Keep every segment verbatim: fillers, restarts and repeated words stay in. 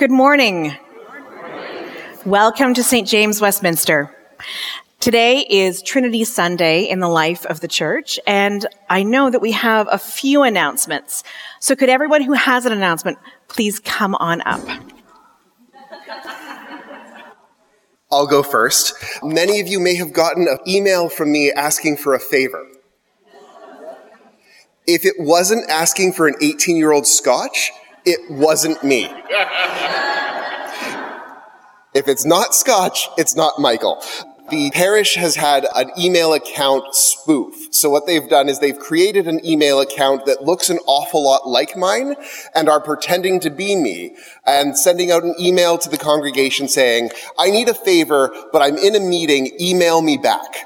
Good morning. Welcome to Saint James Westminster. Today is Trinity Sunday in the life of the church, and I know that we have a few announcements. So could everyone who has an announcement please come on up? I'll go first. Many of you may have gotten an email from me asking for a favor. If it wasn't asking for an eighteen-year-old scotch, it wasn't me. If it's not scotch, it's not Michael. The parish has had an email account spoof. So what they've done is they've created an email account that looks an awful lot like mine and are pretending to be me and sending out an email to the congregation saying, I need a favor, but I'm in a meeting, email me back.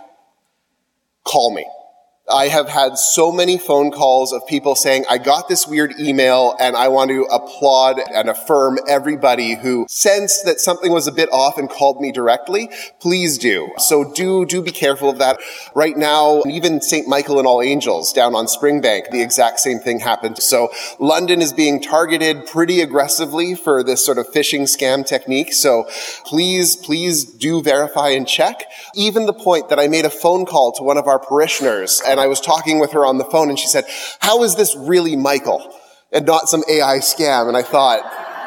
Call me. I have had so many phone calls of people saying, I got this weird email and I want to applaud and affirm everybody who sensed that something was a bit off and called me directly. Please do. So do, do be careful of that. Right now, even Saint Michael and All Angels down on Springbank, the exact same thing happened. So London is being targeted pretty aggressively for this sort of phishing scam technique. So please, please do verify and check. Even the point that I made a phone call to one of our parishioners and I was talking with her on the phone and she said, how is this really Michael and not some A I scam? And I thought,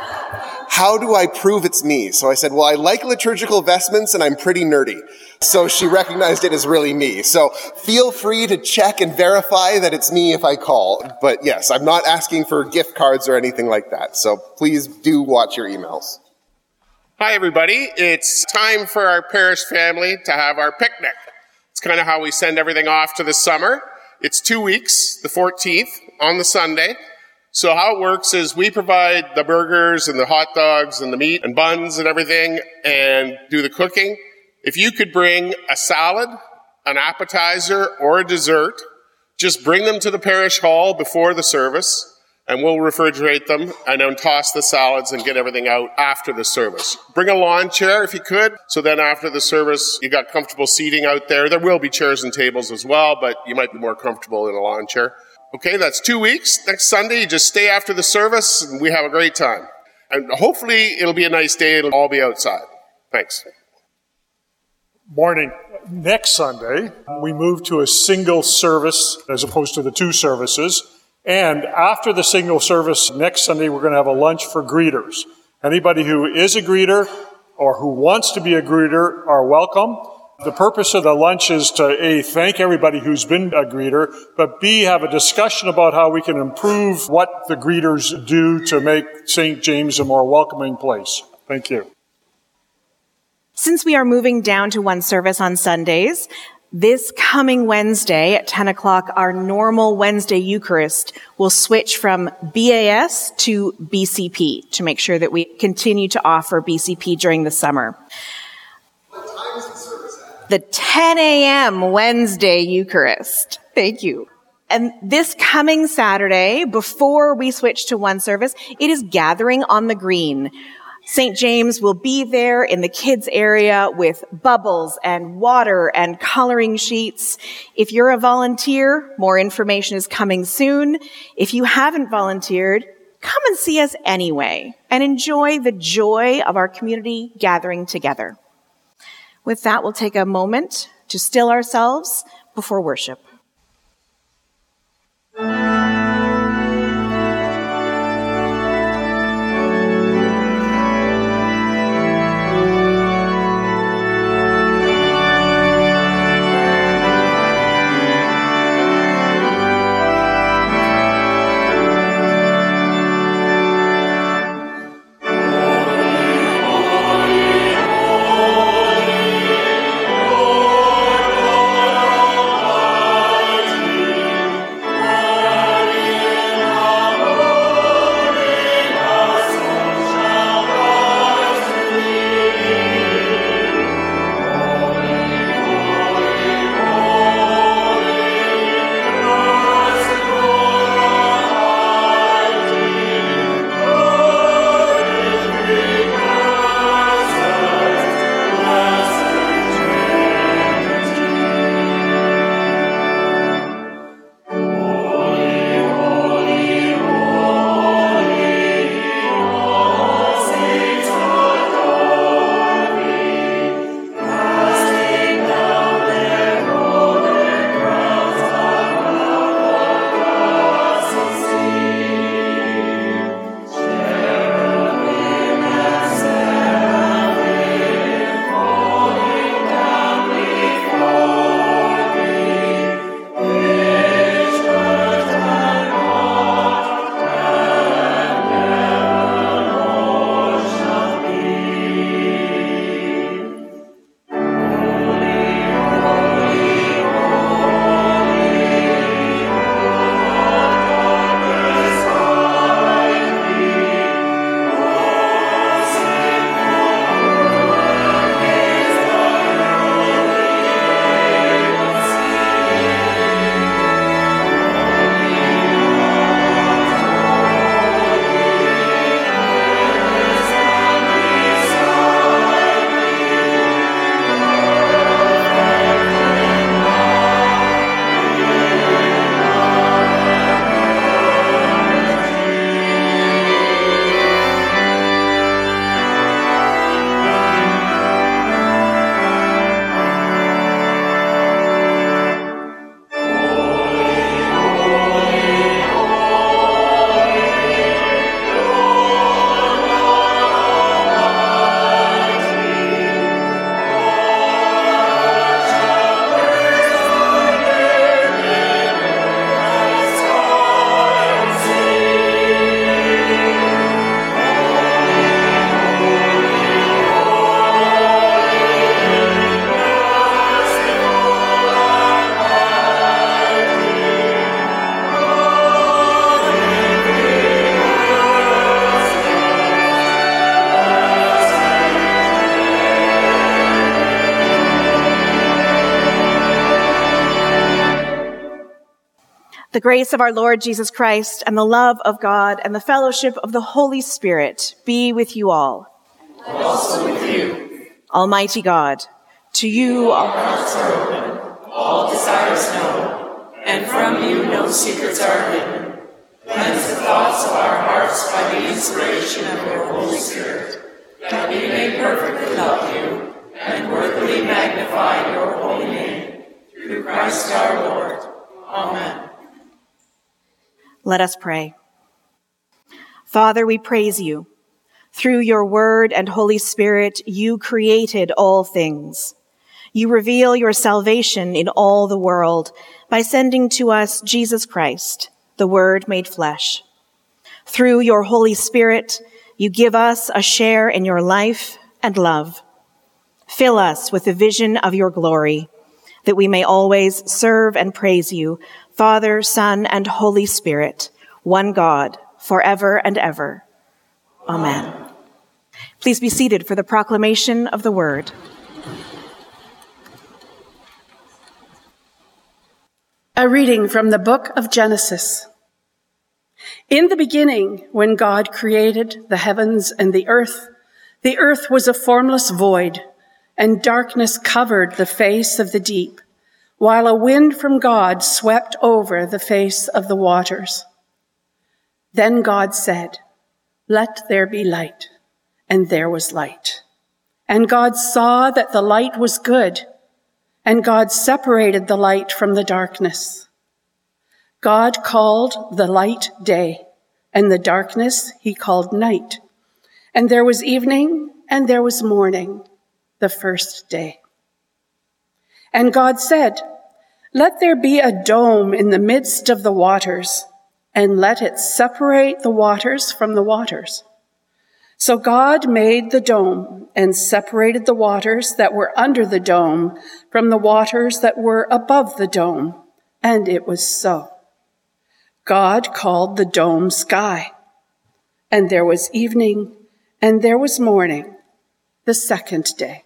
how do I prove it's me? So I said, well, I like liturgical vestments and I'm pretty nerdy. So she recognized it as really me. So feel free to check and verify that it's me if I call. But yes, I'm not asking for gift cards or anything like that. So please do watch your emails. Hi, everybody. It's time for our parish family to have our picnic. It's kind of how we send everything off to the summer. It's two weeks, the fourteenth, on the Sunday. So how it works is we provide the burgers and the hot dogs and the meat and buns and everything and do the cooking. If you could bring a salad, an appetizer, or a dessert, just bring them to the parish hall before the service and we'll refrigerate them and then toss the salads and get everything out after the service. Bring a lawn chair if you could, so then after the service, you got comfortable seating out there. There will be chairs and tables as well, but you might be more comfortable in a lawn chair. Okay, that's two weeks. Next Sunday, you just stay after the service and we have a great time. And hopefully it'll be a nice day. It'll all be outside. Thanks. Morning. Next Sunday, we move to a single service as opposed to the two services. And after the single service next Sunday, we're going to have a lunch for greeters. Anybody who is a greeter or who wants to be a greeter are welcome. The purpose of the lunch is to, A, thank everybody who's been a greeter, but B, have a discussion about how we can improve what the greeters do to make Saint James a more welcoming place. Thank you. Since we are moving down to one service on Sundays, this coming Wednesday at ten o'clock, our normal Wednesday Eucharist will switch from B A S to B C P to make sure that we continue to offer B C P during the summer. What time is the service at? The ten a.m. Wednesday Eucharist. Thank you. And this coming Saturday, before we switch to one service, it is Gathering on the Green. Saint James will be there in the kids area with bubbles and water and coloring sheets. If you're a volunteer, more information is coming soon. If you haven't volunteered, come and see us anyway and enjoy the joy of our community gathering together. With that, we'll take a moment to still ourselves before worship. Oh The grace of our Lord Jesus Christ and the love of God and the fellowship of the Holy Spirit be with you all. And also with you. Almighty God, to you all hearts are open, all desires known, and from you no secrets are hidden. Cleanse the thoughts of our hearts by the inspiration of your Holy Spirit, that we may perfectly love you and worthily magnify your holy name. Through Christ our Lord. Amen. Let us pray. Father, we praise you. Through your word and Holy Spirit, you created all things. You reveal your salvation in all the world by sending to us Jesus Christ, the Word made flesh. Through your Holy Spirit, you give us a share in your life and love. Fill us with the vision of your glory, that we may always serve and praise you, Father, Son, and Holy Spirit, one God, forever and ever. Amen. Please be seated for the proclamation of the word. A reading from the book of Genesis. In the beginning, when God created the heavens and the earth, the earth was a formless void, and darkness covered the face of the deep, while a wind from God swept over the face of the waters. Then God said, "Let there be light," and there was light. And God saw that the light was good, and God separated the light from the darkness. God called the light day, and the darkness he called night. And there was evening, and there was morning, the first day. And God said, "Let there be a dome in the midst of the waters, and let it separate the waters from the waters." So God made the dome and separated the waters that were under the dome from the waters that were above the dome, and it was so. God called the dome sky, and there was evening, and there was morning, the second day.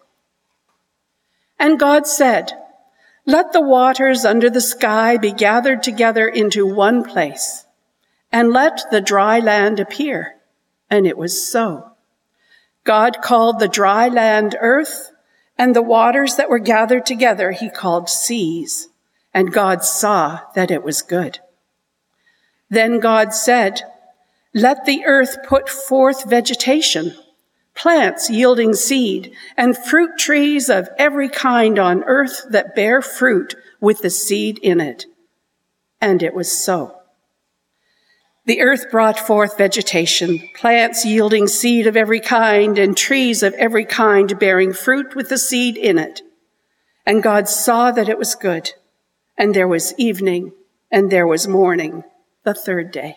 And God said, "Let the waters under the sky be gathered together into one place, and let the dry land appear." And it was so. God called the dry land earth, and the waters that were gathered together he called seas. And God saw that it was good. Then God said, "Let the earth put forth vegetation, plants yielding seed, and fruit trees of every kind on earth that bear fruit with the seed in it." And it was so. The earth brought forth vegetation, plants yielding seed of every kind, and trees of every kind bearing fruit with the seed in it. And God saw that it was good. And there was evening, and there was morning, the third day.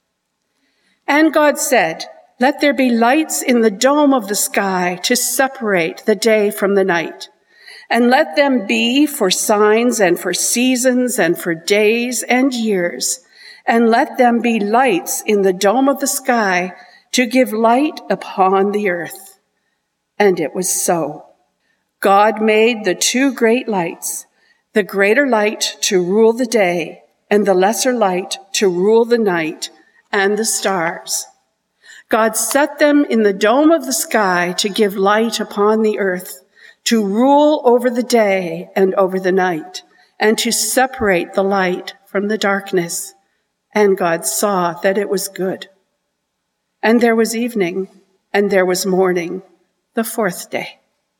And God said, "Let there be lights in the dome of the sky to separate the day from the night, and let them be for signs and for seasons and for days and years, and let them be lights in the dome of the sky to give light upon the earth." And it was so. God made the two great lights, the greater light to rule the day, and the lesser light to rule the night, and the stars. God set them in the dome of the sky to give light upon the earth, to rule over the day and over the night, and to separate the light from the darkness. And God saw that it was good. And there was evening, and there was morning, the fourth day.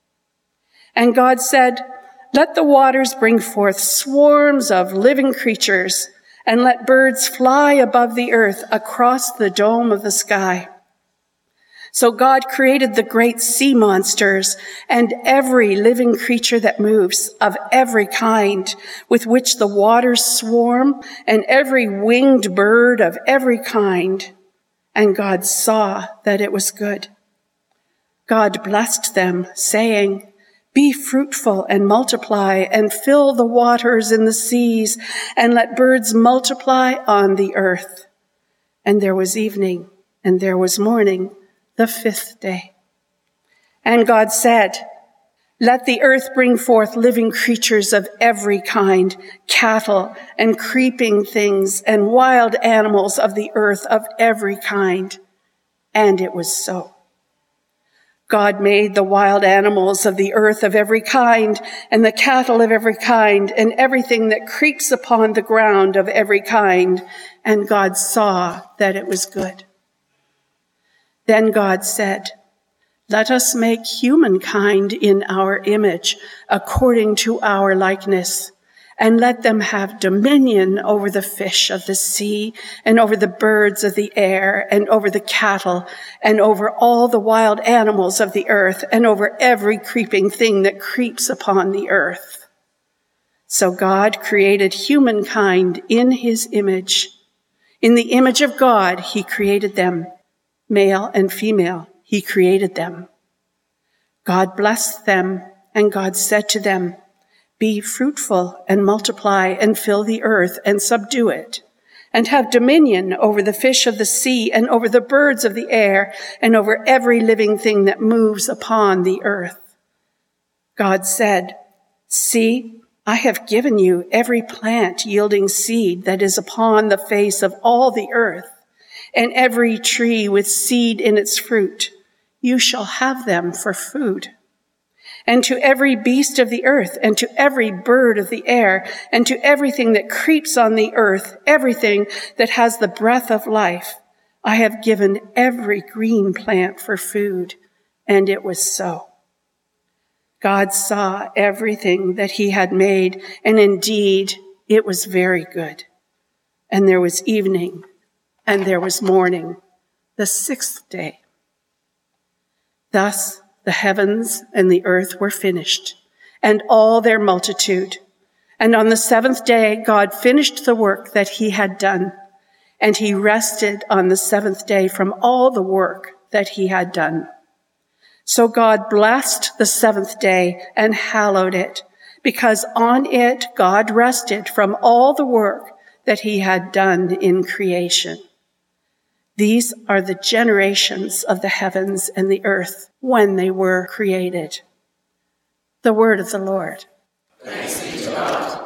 And God said, "Let the waters bring forth swarms of living creatures, and let birds fly above the earth across the dome of the sky." So God created the great sea monsters and every living creature that moves of every kind with which the waters swarm, and every winged bird of every kind. And God saw that it was good. God blessed them, saying, "Be fruitful and multiply, and fill the waters in the seas, and let birds multiply on the earth." And there was evening, and there was morning, the fifth day. And God said, Let the earth bring forth living creatures of every kind, cattle and creeping things and wild animals of the earth of every kind. And it was so. God made the wild animals of the earth of every kind, and the cattle of every kind, and everything that creeps upon the ground of every kind. And God saw that it was good. Then God said, "Let us make humankind in our image, according to our likeness, and let them have dominion over the fish of the sea, and over the birds of the air, and over the cattle, and over all the wild animals of the earth, and over every creeping thing that creeps upon the earth." So God created humankind in his image. In the image of God, he created them. Male and female, he created them. God blessed them, and God said to them, "Be fruitful and multiply and fill the earth and subdue it, and have dominion over the fish of the sea and over the birds of the air and over every living thing that moves upon the earth." God said, "See, I have given you every plant yielding seed that is upon the face of all the earth, and every tree with seed in its fruit. You shall have them for food. And to every beast of the earth, and to every bird of the air, and to everything that creeps on the earth, everything that has the breath of life, I have given every green plant for food." And it was so. God saw everything that he had made, and indeed it was very good. And there was evening, and there was morning, the sixth day. Thus the heavens and the earth were finished, and all their multitude. And on the seventh day, God finished the work that he had done, and he rested on the seventh day from all the work that he had done. So God blessed the seventh day and hallowed it, because on it God rested from all the work that he had done in creation. These are the generations of the heavens and the earth when they were created. The word of the Lord. Thanks be to God.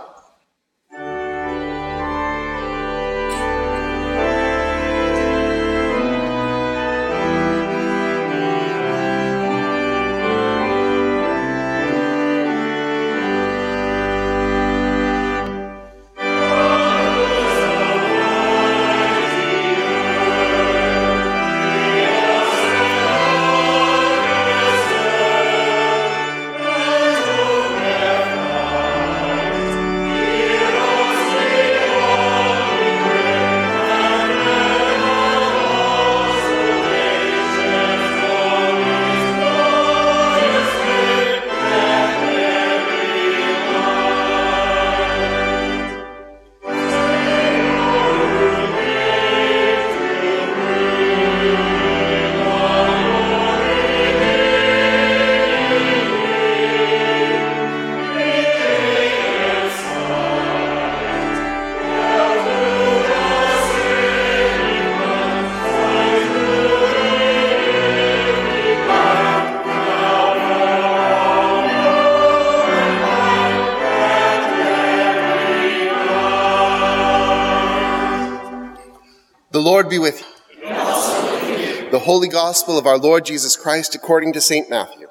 The Lord be with you. And also with you. The Holy Gospel of our Lord Jesus Christ according to Saint Matthew.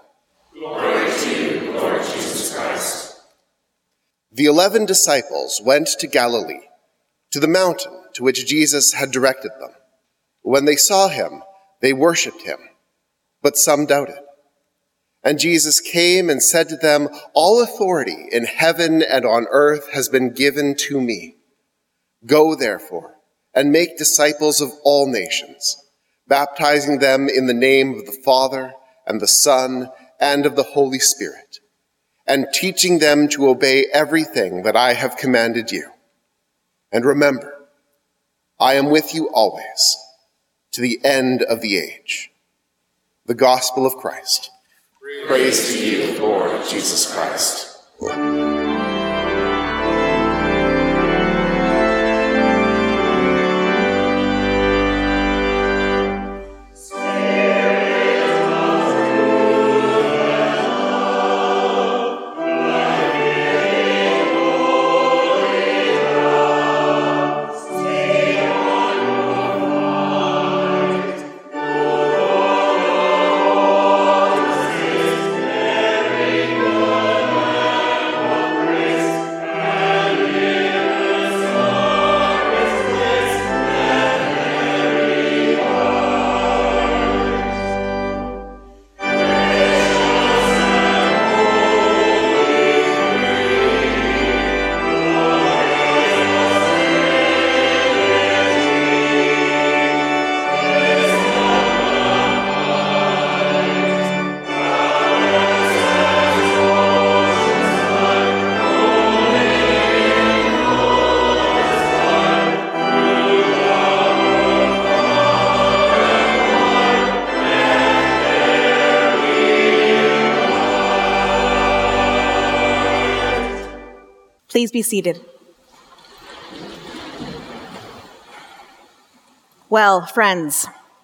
Glory to you, Lord Jesus Christ. The eleven disciples went to Galilee, to the mountain to which Jesus had directed them. When they saw him, they worshipped him, but some doubted. And Jesus came and said to them, "All authority in heaven and on earth has been given to me. Go, therefore, and make disciples of all nations, baptizing them in the name of the Father and the Son and of the Holy Spirit, and teaching them to obey everything that I have commanded you. And remember, I am with you always, to the end of the age." The Gospel of Christ. Praise to you, Lord Jesus Christ. Spirit of truth and Please be seated. Well, friends,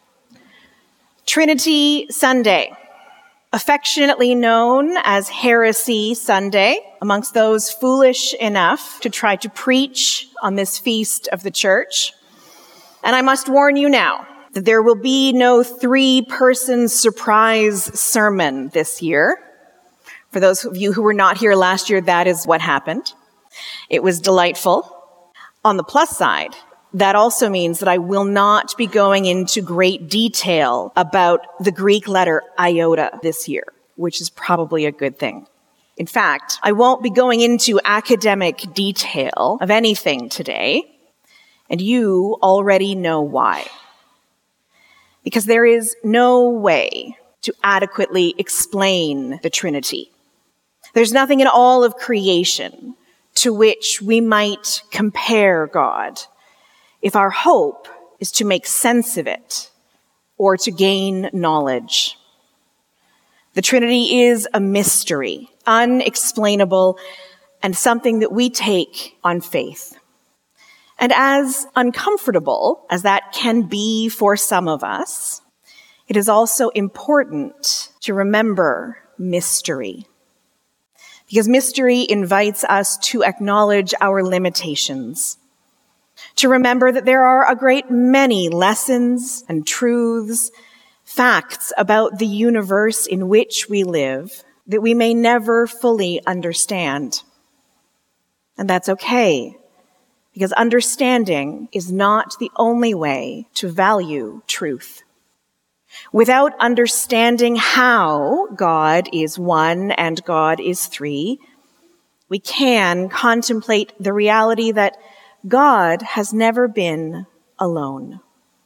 Trinity Sunday, affectionately known as Heresy Sunday, amongst those foolish enough to try to preach on this feast of the church. And I must warn you now that there will be no three-person surprise sermon this year. For those of you who were not here last year, that is what happened. It was delightful. On the plus side, that also means that I will not be going into great detail about the Greek letter iota this year, which is probably a good thing. In fact, I won't be going into academic detail of anything today, and you already know why. Because there is no way to adequately explain the Trinity. There's nothing in all of creation to which we might compare God if our hope is to make sense of it or to gain knowledge. The Trinity is a mystery, unexplainable, and something that we take on faith. And as uncomfortable as that can be for some of us, it is also important to remember mystery. Because mystery invites us to acknowledge our limitations, to remember that there are a great many lessons and truths, facts about the universe in which we live that we may never fully understand. And that's okay, because understanding is not the only way to value truth. Without understanding how God is one and God is three, we can contemplate the reality that God has never been alone.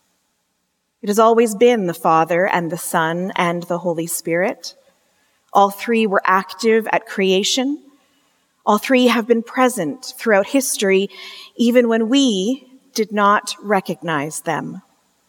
It has always been the Father and the Son and the Holy Spirit. All three were active at creation. All three have been present throughout history, even when we did not recognize them.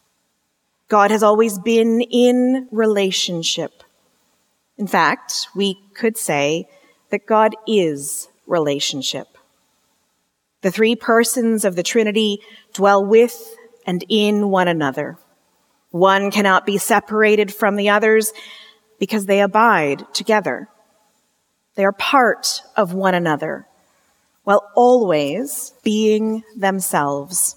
God has always been in relationship. In fact, we could say that God is relationship. The three persons of the Trinity dwell with and in one another. One cannot be separated from the others because they abide together. They are part of one another, while always being themselves.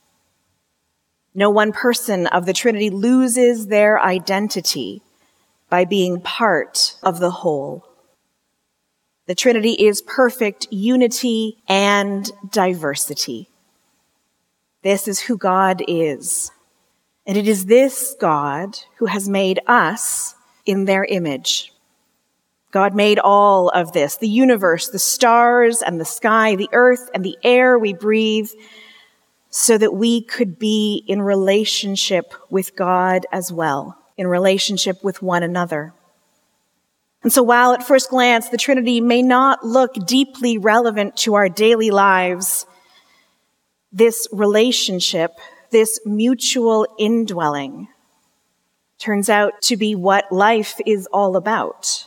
No one person of the Trinity loses their identity by being part of the whole. The Trinity is perfect unity and diversity. This is who God is. And it is this God who has made us in their image. God made all of this, the universe, the stars and the sky, the earth and the air we breathe, so that we could be in relationship with God as well, in relationship with one another. And so while at first glance the Trinity may not look deeply relevant to our daily lives, this relationship, this mutual indwelling, turns out to be what life is all about.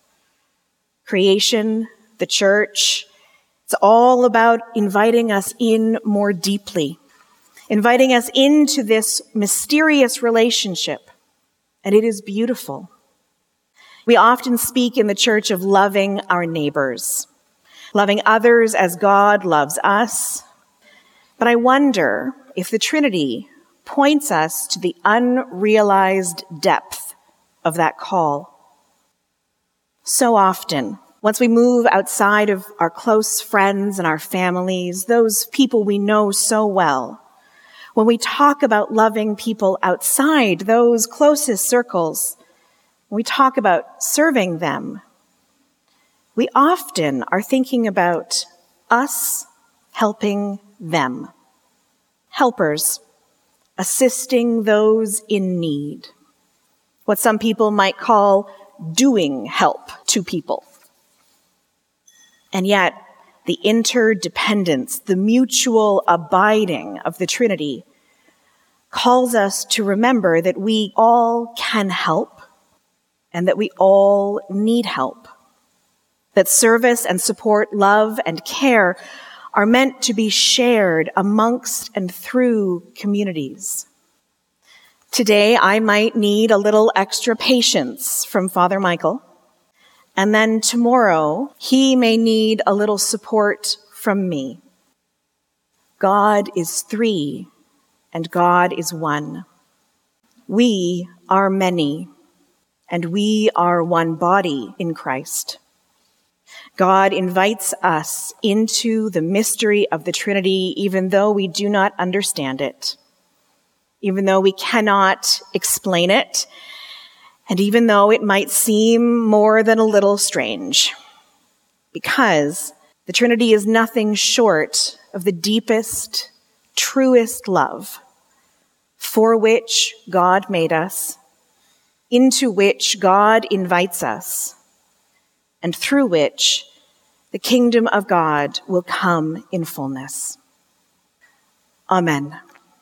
Creation, the church, it's all about inviting us in more deeply, inviting us into this mysterious relationship, and it is beautiful. We often speak in the church of loving our neighbors, loving others as God loves us. But I wonder if the Trinity points us to the unrealized depth of that call. So often, once we move outside of our close friends and our families, those people we know so well, when we talk about loving people outside those closest circles, when we talk about serving them, we often are thinking about us helping them. Helpers, assisting those in need. What some people might call doing help to people. And yet, the interdependence, the mutual abiding of the Trinity calls us to remember that we all can help and that we all need help. that service and support, love and care are meant to be shared amongst and through communities. Today, I might need a little extra patience from Father Michael, and then tomorrow, he may need a little support from me. God is three, and God is one. We are many, and we are one body in Christ. God invites us into the mystery of the Trinity, even though we do not understand it, even though we cannot explain it, and even though it might seem more than a little strange, because the Trinity is nothing short of the deepest, truest love for which God made us, into which God invites us, and through which the kingdom of God will come in fullness. Amen.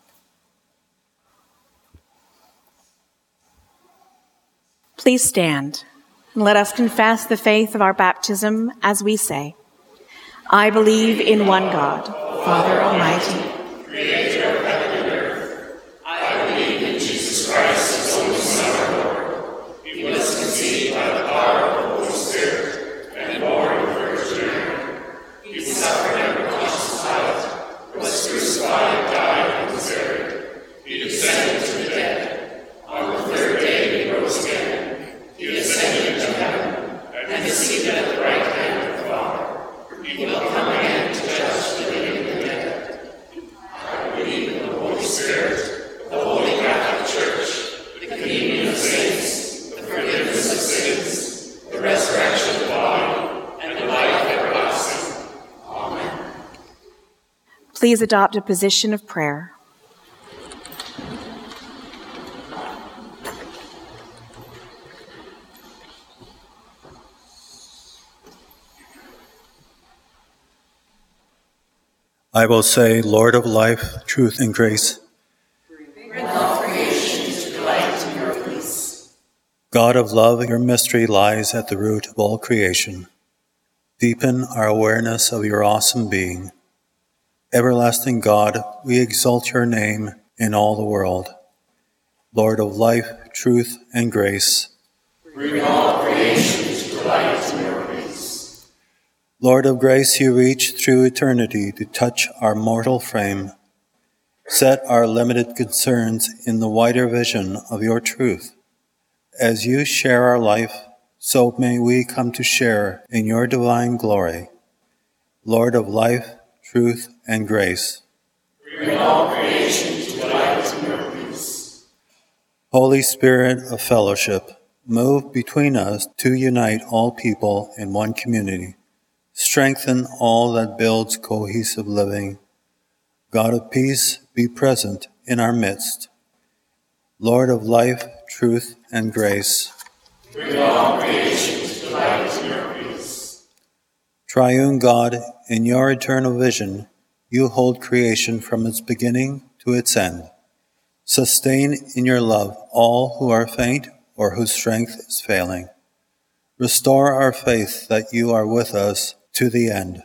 Please stand and let us confess the faith of our baptism as we say, I believe in one God, Father Almighty, creator of heaven and earth. I believe in Jesus Christ, his only Son, our Lord. He was conceived by the power of the Holy Spirit and born of the Virgin Mary. He suffered under Pontius Pilate, was crucified, died, and was buried. He descended to the dead. On the third day he rose again. He ascended into heaven and is seated at the right hand of the Father. He will come again to judge the living and the dead. I believe in the Holy Spirit, the Holy Catholic Church, the communion of saints, the forgiveness of sins, the resurrection of the body, and the life everlasting. Amen. Please adopt a position of prayer. I will say, Lord of life, truth, and grace, Bring all creation to delight in your peace. God of love, your mystery lies at the root of all creation. Deepen our awareness of your awesome being. Everlasting God, we exalt your name in all the world. Lord of life, truth, and grace, Bring all creation to delight in your peace. Lord of grace, you reach through eternity to touch our mortal frame. Set our limited concerns in the wider vision of your truth. As you share our life, so may we come to share in your divine glory. Lord of life, truth, and grace, Bring all creation to delight in your peace. Holy Spirit of fellowship, move between us to unite all people in one community. Strengthen all that builds cohesive living. God of peace, be present in our midst. Lord of life, truth, and grace, Bring all creation to delight in your peace. Triune God, in your eternal vision, you hold creation from its beginning to its end. Sustain in your love all who are faint or whose strength is failing. Restore our faith that you are with us to the end.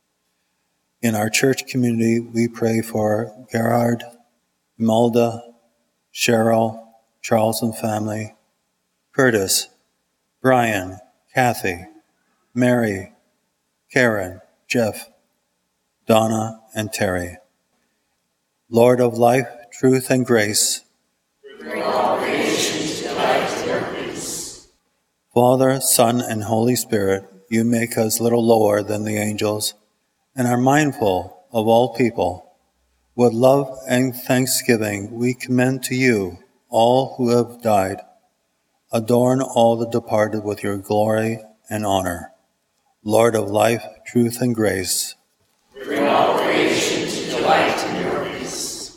In our church community, we pray for Gerard, Imelda, Cheryl, Charles and family, Curtis, Brian, Kathy, Mary, Karen, Jeff, Donna, and Terry. Lord of life, truth, and grace, Bring all creation to delight in your peace. Father, Son, and Holy Spirit, you make us little lower than the angels and are mindful of all people. With love and thanksgiving, we commend to you all who have died. Adorn all the departed with your glory and honor. Lord of life, truth, and grace, Bring all creation to delight in your peace.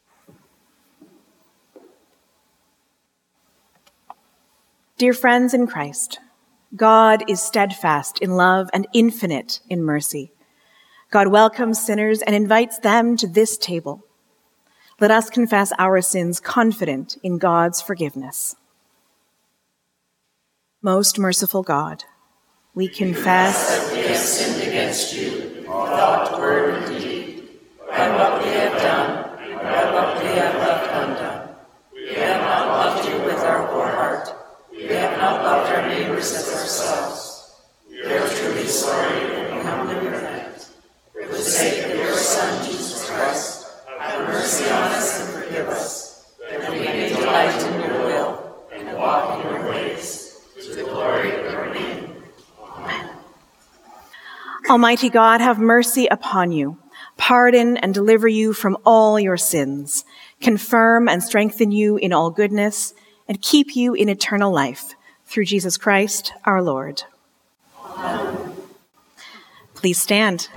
Dear friends in Christ, God is steadfast in love and infinite in mercy. God welcomes sinners and invites them to this table. Let us confess our sins confident in God's forgiveness. Most merciful God, We confess that we have sinned against you in thought, word, and deed, by what we have done and by what we have left undone. We have not loved you with our whole heart. We have not loved our neighbors as ourselves. We are truly sorry and we humbly repent. For the sake of your Son, Jesus Christ, have mercy on us and forgive us, that we may delight in your will and walk in your ways, to the glory of your name. Amen. Almighty God, have mercy upon you, pardon and deliver you from all your sins, confirm and strengthen you in all goodness, and keep you in eternal life, through Jesus Christ our Lord. Amen. Please stand.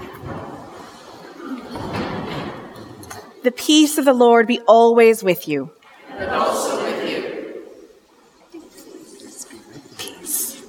The peace of the Lord be always with you. And also with you. Peace.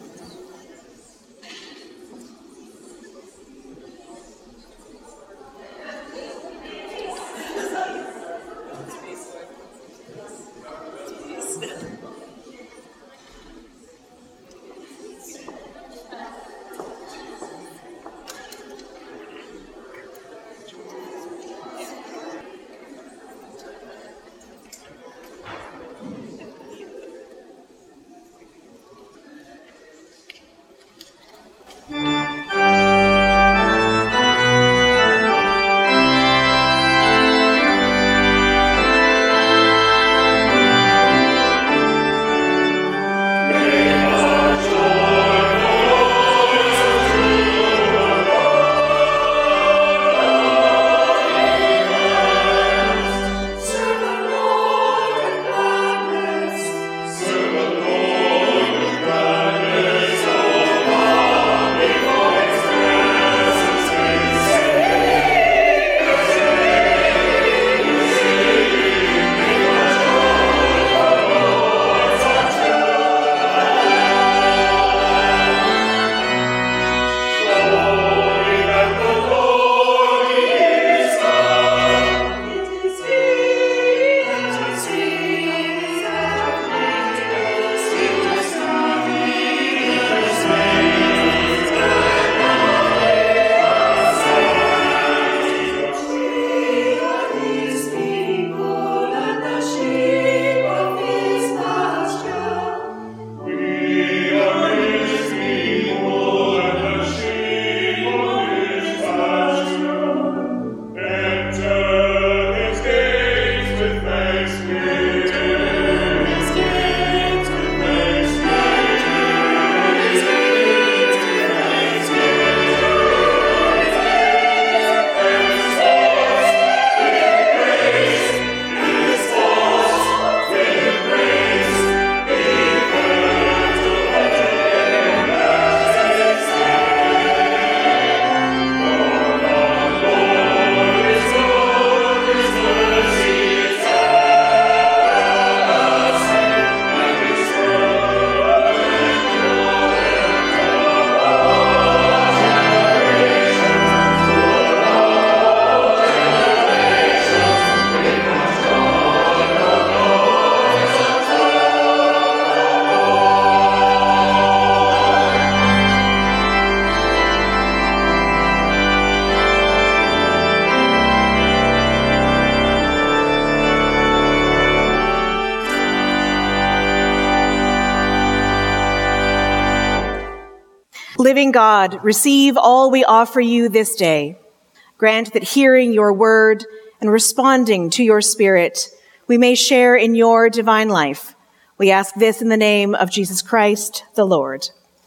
Living God, receive all we offer you this day. Grant that hearing your word and responding to your Spirit, we may share in your divine life. We ask this in the name of Jesus Christ, the Lord.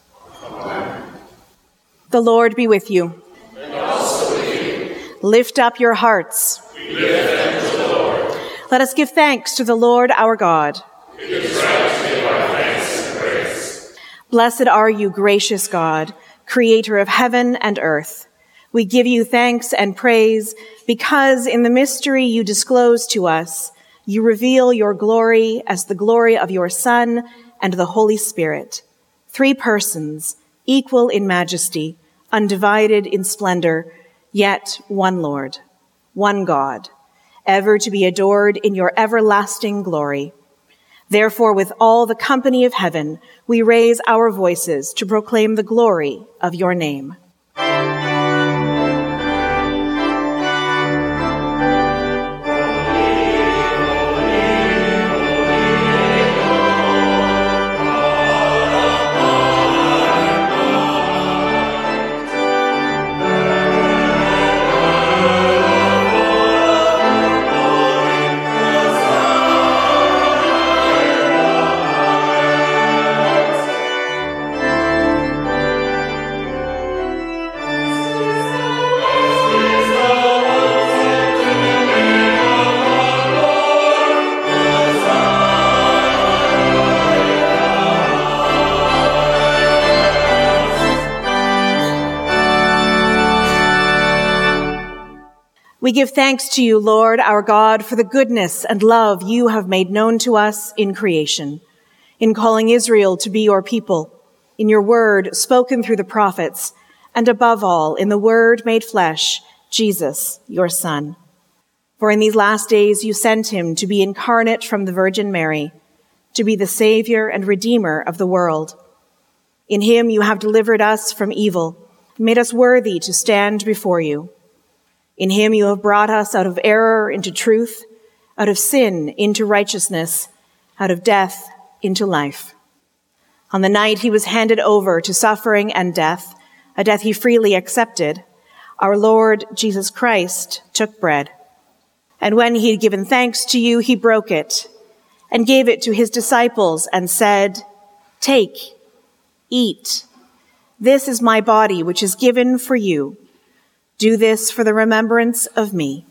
Amen. The Lord be with you. And also with you. Lift up your hearts. We lift them to the Lord. Let us give thanks to the Lord our God. It is right to give our thanks and praise. Blessed are you, gracious God, creator of heaven and earth. We give you thanks and praise because in the mystery you disclose to us, you reveal your glory as the glory of your Son and the Holy Spirit. Three persons, equal in majesty, undivided in splendor, yet one Lord, one God, ever to be adored in your everlasting glory. Therefore, with all the company of heaven, we raise our voices to proclaim the glory of your name. We give thanks to you, Lord, our God, for the goodness and love you have made known to us in creation, in calling Israel to be your people, in your word spoken through the prophets, and above all, in the word made flesh, Jesus, your Son. For in these last days you sent him to be incarnate from the Virgin Mary, to be the Savior and Redeemer of the world. In him you have delivered us from evil, and made us worthy to stand before you. In him you have brought us out of error into truth, out of sin into righteousness, out of death into life. On the night he was handed over to suffering and death, a death he freely accepted, our Lord Jesus Christ took bread. And when he had given thanks to you, he broke it and gave it to his disciples and said, "Take, eat. This is my body, which is given for you. Do this for the remembrance of me."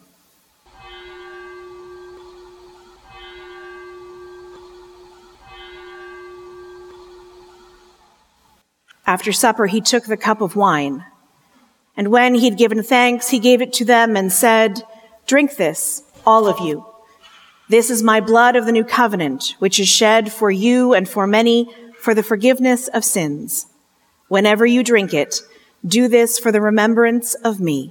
After supper, he took the cup of wine, and when he had given thanks, he gave it to them and said, "Drink this, all of you. This is my blood of the new covenant, which is shed for you and for many for the forgiveness of sins. Whenever you drink it, do this for the remembrance of me."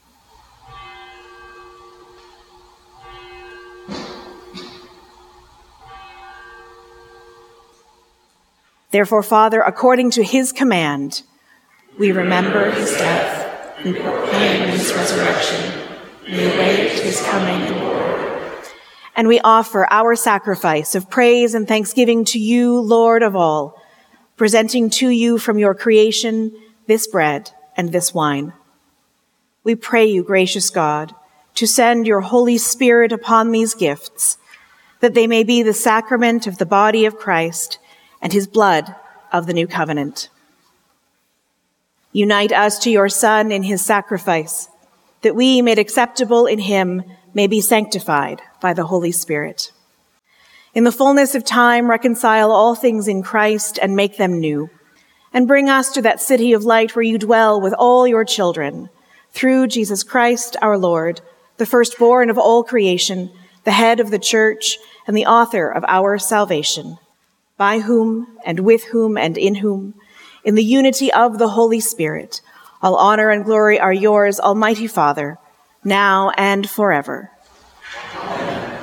Therefore, Father, according to his command, we remember his death, we proclaim his resurrection, we await his coming glory. And we offer our sacrifice of praise and thanksgiving to you, Lord of all, presenting to you from your creation this bread and this wine. We pray you, gracious God, to send your Holy Spirit upon these gifts, that they may be the sacrament of the body of Christ and his blood of the new covenant. Unite us to your Son in his sacrifice, that we, made acceptable in him, may be sanctified by the Holy Spirit. In the fullness of time, reconcile all things in Christ and make them new, and bring us to that city of light where you dwell with all your children, through Jesus Christ our Lord, the firstborn of all creation, the head of the church, and the author of our salvation, by whom and with whom and in whom, in the unity of the Holy Spirit, all honor and glory are yours, Almighty Father, now and forever. Amen.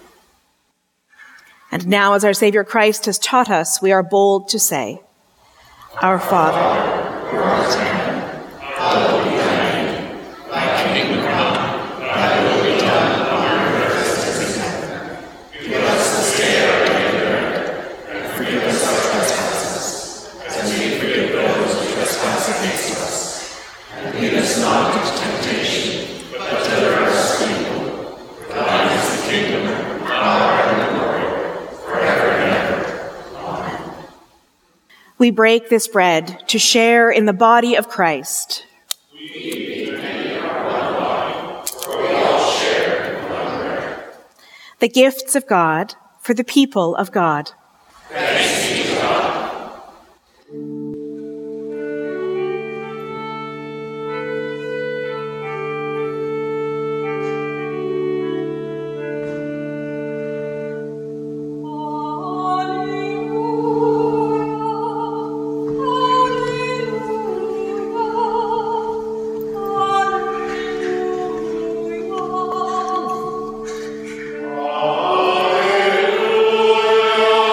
And now, as our Savior Christ has taught us, we are bold to say, Our Father, who art in heaven, hallowed be thy name. Thy kingdom come, thy will be done on earth as in heaven. Give us this day our daily bread, and forgive us our trespasses, as we forgive those who trespass against us. And lead us not into temptation, but deliver us from evil. For thine is the kingdom, the power, and the glory, forever and ever. Amen. We break this bread to share in the body of Christ. We be many are one body, for we all share in one bread. The gifts of God for the people of God. Thanks be to God. Hallelujah.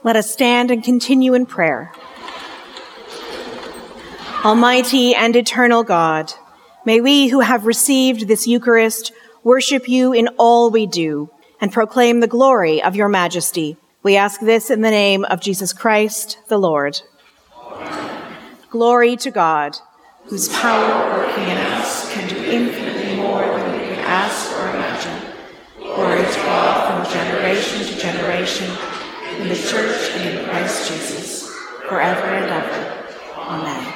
Let us stand and continue in prayer. Almighty and eternal God, may we who have received this Eucharist worship you in all we do and proclaim the glory of your majesty. We ask this in the name of Jesus Christ, the Lord. Amen. Glory to God, whose power working in us can do infinitely more than we can ask or imagine. Glory to God from generation to generation, in the Church and in Christ Jesus, forever and ever. Amen.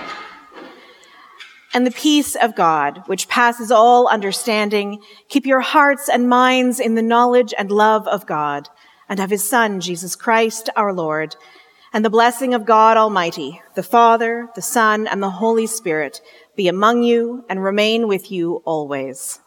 And the peace of God, which passes all understanding, keep your hearts and minds in the knowledge and love of God and of his Son, Jesus Christ, our Lord. And the blessing of God Almighty, the Father, the Son, and the Holy Spirit be among you and remain with you always.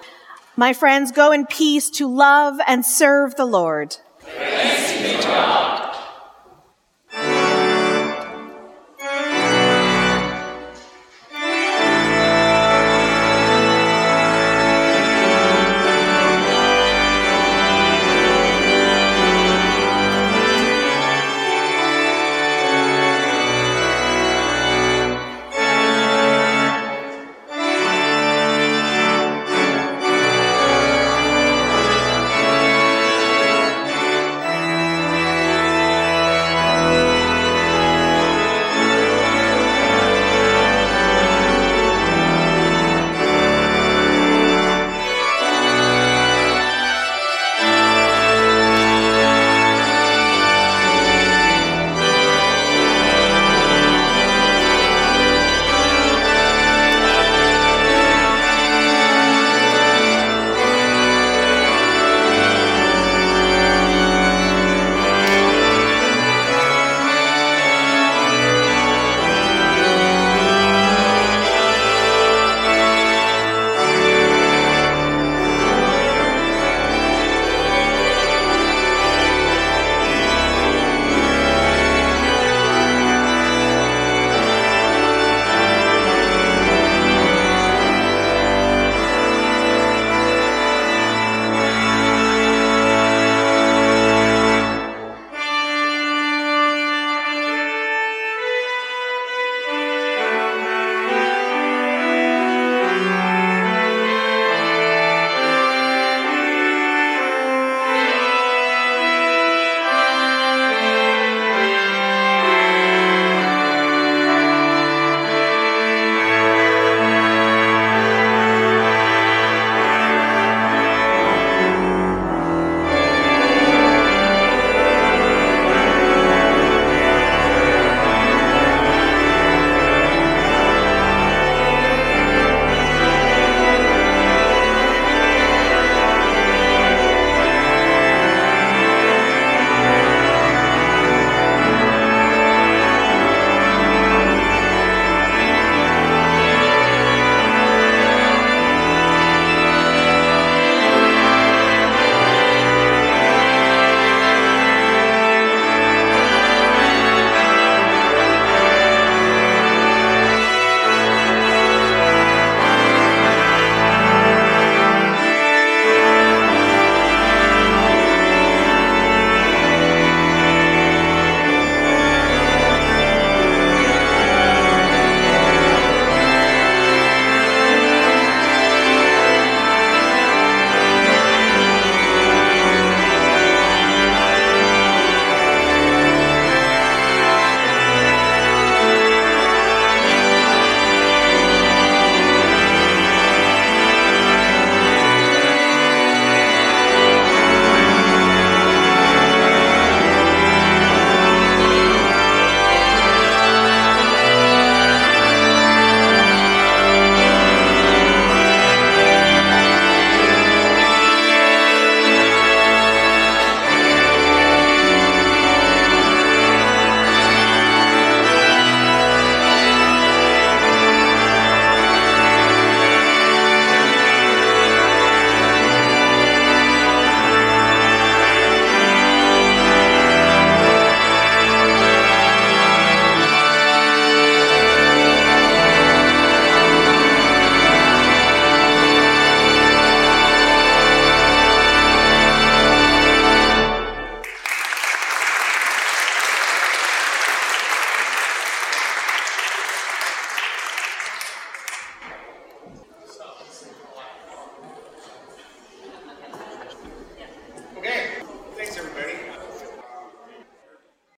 My friends, go in peace to love and serve the Lord. Thanks be to God.